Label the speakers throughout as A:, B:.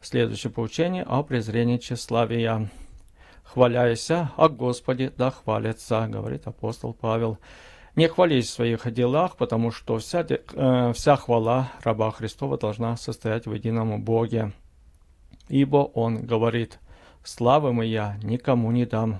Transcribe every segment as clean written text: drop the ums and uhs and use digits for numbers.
A: Следующее поучение о презрении тщеславия. «Хваляйся о Господе, да хвалится», говорит апостол Павел. «Не хвались в своих делах, потому что вся хвала раба Христова должна состоять в едином Боге. Ибо Он говорит: славы моя никому не дам».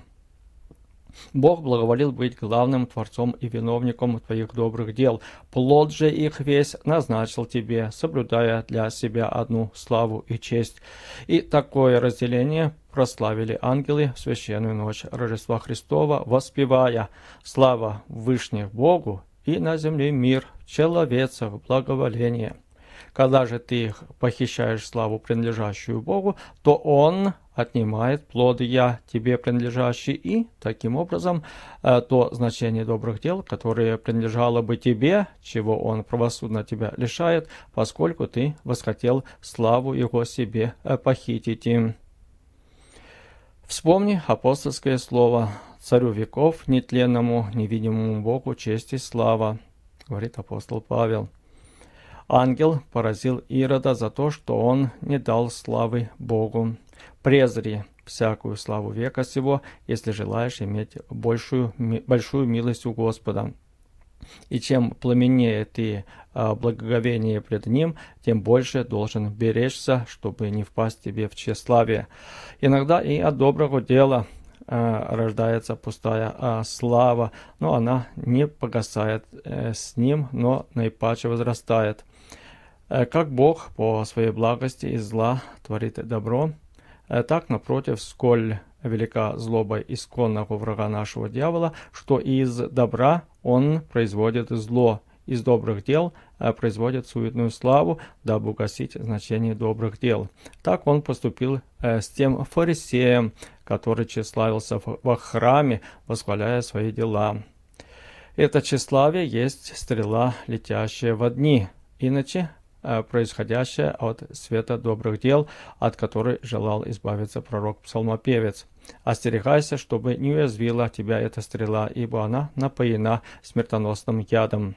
A: Бог благоволил быть главным творцом и виновником твоих добрых дел. Плод же их весь назначил тебе, соблюдая для себя одну славу и честь. И такое разделение прославили ангелы в священную ночь Рождества Христова, воспевая: слава Вышних Богу, и на земле мир, человецов благоволение. Когда же ты похищаешь славу, принадлежащую Богу, то Он отнимает плоды тебе принадлежащие, и таким образом то значение добрых дел, которое принадлежало бы тебе, чего Он правосудно тебя лишает, поскольку ты восхотел славу Его себе похитить им. Вспомни апостольское слово: «Царю веков, нетленному, невидимому Богу, честь и слава», говорит апостол Павел. Ангел поразил Ирода за то, что он не дал славы Богу. «Презри всякую славу века сего, если желаешь иметь большую милость у Господа. И чем пламеннее ты благоговение пред Ним, тем больше должен беречься, чтобы не впасть тебе в тщеславие». Иногда и от доброго дела рождается пустая слава, но она не погасает с ним, но наипаче возрастает. Как Бог по своей благости из зла творит добро, так, напротив, сколь велика злоба исконного врага нашего дьявола, что из добра он производит зло, из добрых дел производит суетную славу, дабы угасить значение добрых дел. Так он поступил с тем фарисеем, который тщеславился во храме, восхваляя свои дела. Это тщеславие есть стрела, летящая во дни, иначе происходящая от света добрых дел, от которой желал избавиться пророк-псалмопевец. «Остерегайся, чтобы не уязвила тебя эта стрела, ибо она напоена смертоносным ядом».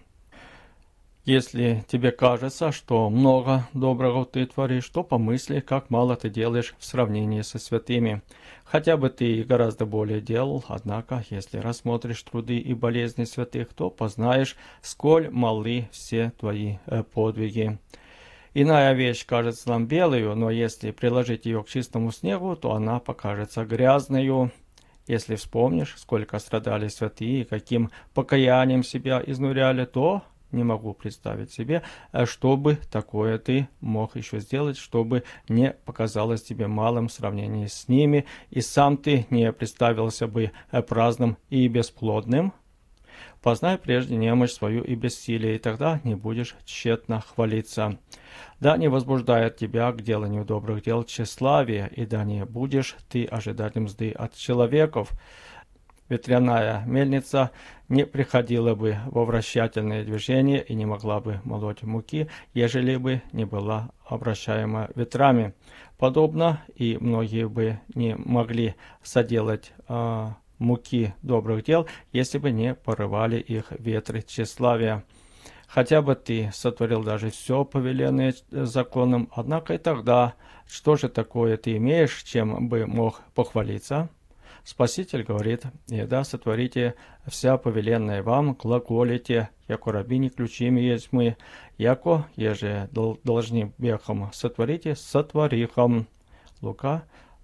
A: Если тебе кажется, что много доброго ты творишь, то помысли, как мало ты делаешь в сравнении со святыми. Хотя бы ты гораздо более делал, однако, если рассмотришь труды и болезни святых, то познаешь, сколь малы все твои подвиги. Иная вещь кажется нам белою, но если приложить ее к чистому снегу, то она покажется грязною. Если вспомнишь, сколько страдали святые и каким покаянием себя изнуряли, то не могу представить себе, чтобы такое ты мог еще сделать, чтобы не показалось тебе малым в сравнении с ними, и сам ты не представился бы праздным и бесплодным. Познай прежде немощь свою и бессилие, и тогда не будешь тщетно хвалиться. Да не возбуждает тебя к деланию добрых дел тщеславие, и да не будешь ты ожидать мзды от человеков. Ветряная мельница не приходила бы во вращательное движение и не могла бы молоть муки, ежели бы не была обращаема ветрами. Подобно и многие бы не могли соделать муки добрых дел, если бы не порывали их ветры тщеславия. Хотя бы ты сотворил даже все повеленное законом, однако и тогда, что же такое ты имеешь, чем бы мог похвалиться? Спаситель говорит: «Еда сотворите вся повеленная вам, глаголите, яко рабини ключими есть мы, яко еже должны бехом сотворите, сотворихом». Лука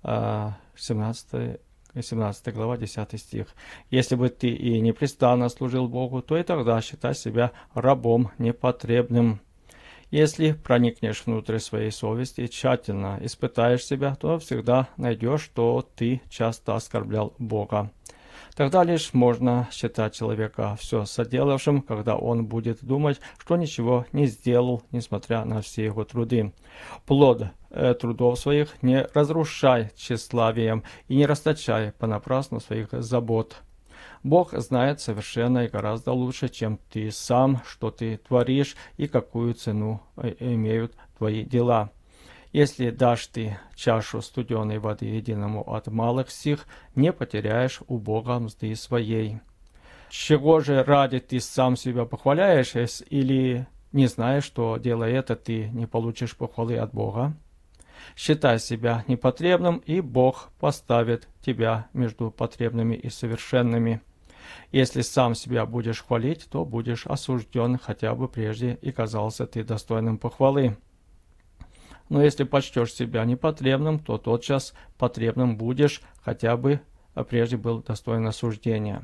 A: 17 глава, 10 стих. «Если бы ты и непрестанно служил Богу, то и тогда считай себя рабом непотребным». Если проникнешь внутрь своей совести и тщательно испытаешь себя, то всегда найдешь, что ты часто оскорблял Бога. Тогда лишь можно считать человека все соделавшим, когда он будет думать, что ничего не сделал, несмотря на все его труды. Плод трудов своих не разрушай тщеславием и не расточай понапрасну своих забот. Бог знает совершенно и гораздо лучше, чем ты сам, что ты творишь и какую цену имеют твои дела. Если дашь ты чашу студеной воды единому от малых сих, не потеряешь у Бога мзды своей. Чего же ради ты сам себя похваляешь, или не знаешь, что, делая это, ты не получишь похвалы от Бога? Считай себя непотребным, и Бог поставит тебя между потребными и совершенными. Если сам себя будешь хвалить, то будешь осужден, хотя бы прежде и казался ты достойным похвалы. Но если почтешь себя непотребным, то тотчас потребным будешь, хотя бы прежде был достоин осуждения.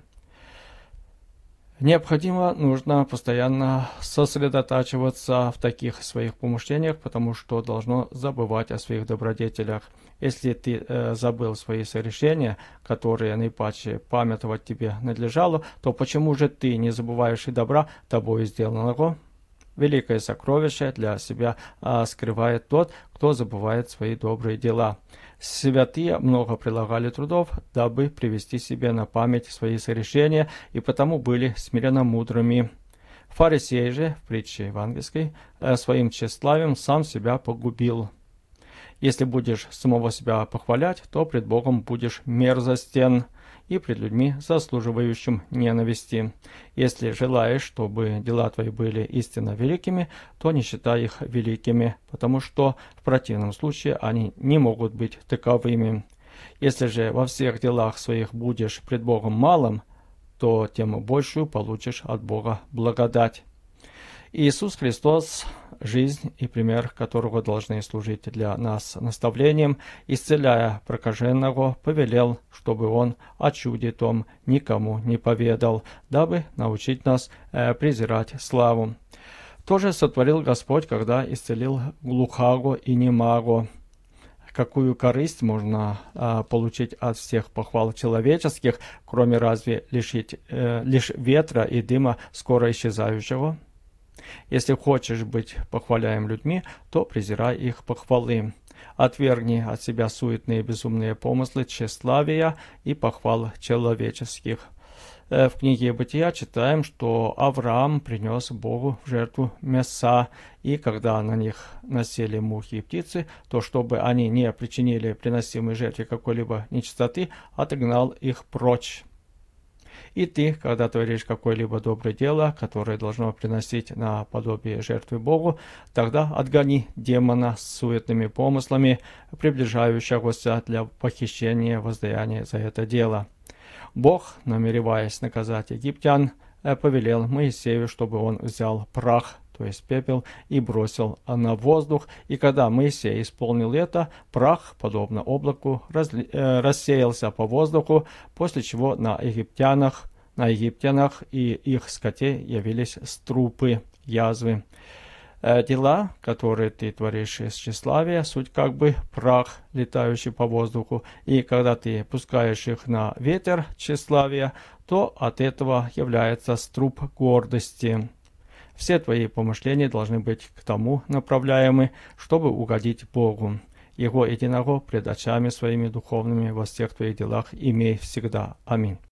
A: Нужно постоянно сосредотачиваться в таких своих помышлениях, потому что должно забывать о своих добродетелях. Если ты забыл свои согрешения, которые наипаче памятовать тебе надлежало, то почему же ты не забываешь и добра тобою сделанного? Великое сокровище для себя скрывает тот, кто забывает свои добрые дела. Святые много прилагали трудов, дабы привести себе на память свои согрешения, и потому были смиренно мудрыми. Фарисей же, в притче евангельской, своим тщеславием сам себя погубил. Если будешь самого себя похвалять, то пред Богом будешь мерзостен, и пред людьми, заслуживающим ненависти. Если желаешь, чтобы дела твои были истинно великими, то не считай их великими, потому что в противном случае они не могут быть таковыми. Если же во всех делах своих будешь пред Богом малым, то тем большую получишь от Бога благодать. Иисус Христос, жизнь и пример которого должны служить для нас наставлением, исцеляя прокаженного, повелел, чтобы он о чуде том никому не поведал, дабы научить нас презирать славу. Тоже сотворил Господь, когда исцелил глухаго и немаго. Какую корысть можно получить от всех похвал человеческих, кроме разве лишь ветра и дыма скоро исчезающего? Если хочешь быть похваляем людьми, то презирай их похвалы. Отвергни от себя суетные безумные помыслы тщеславия и похвал человеческих. В книге Бытия читаем, что Авраам принес Богу в жертву мяса, и когда на них насели мухи и птицы, то чтобы они не причинили приносимой жертве какой-либо нечистоты, отогнал их прочь. И ты, когда творишь какое-либо доброе дело, которое должно приносить на подобие жертвы Богу, тогда отгони демона с суетными помыслами, приближающегося для похищения воздаяния за это дело. Бог, намереваясь наказать египтян, повелел Моисею, чтобы он взял прах, то есть пепел, и бросил на воздух. И когда Моисей исполнил это, прах, подобно облаку, рассеялся по воздуху, после чего на египтянах и их скоте явились струпы, язвы. Дела, которые ты творишь из тщеславия, суть как бы прах, летающий по воздуху, и когда ты пускаешь их на ветер тщеславия, то от этого является струп гордости. Все твои помышления должны быть к тому направляемы, чтобы угодить Богу. Его единого пред очами своими духовными во всех твоих делах имей всегда. Аминь.